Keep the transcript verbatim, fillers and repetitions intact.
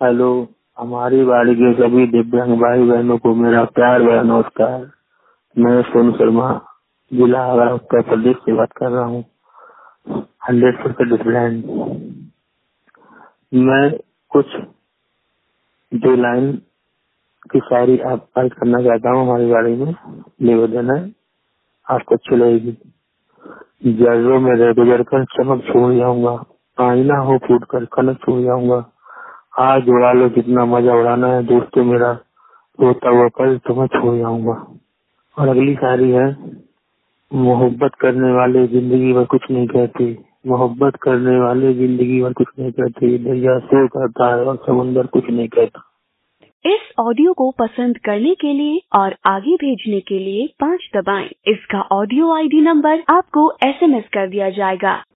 Hello, हमारी बाड़ी के सभी दिव्यांग भाई बहनों को मेरा प्यार भरा नमस्कार। मैं सोनू शर्मा, जिला आगरा, उत्तर प्रदेश से बात कर रहा हूँ। Hundred percent brand. मैं कुछ दो लाइन की शायरी आप अर्ज करना चाहता हूँ। हमारी बाड़ी में निवेदन है, आपको अच्छी लगेगी। जर्रों में रह गुजर कर चमक छोड़ जाऊंगा, आईना हो फूट कर कनक छोड़ जाऊंगा। आज उड़ा लो जितना मजा उड़ाना है दोस्तों मेरा, रोता हुआ पल तो मैं छोड़ जाऊंगा। और अगली शायरी है, मोहब्बत करने वाले जिंदगी भर कुछ नहीं कहते, मोहब्बत करने वाले जिंदगी भर कुछ नहीं कहते, दरिया सो करता है और समुंदर कुछ नहीं कहता। इस ऑडियो को पसंद करने के लिए और आगे भेजने के लिए पाँच दबाएं। इसका ऑडियो आईडी नंबर आपको एसएमएस कर दिया जाएगा।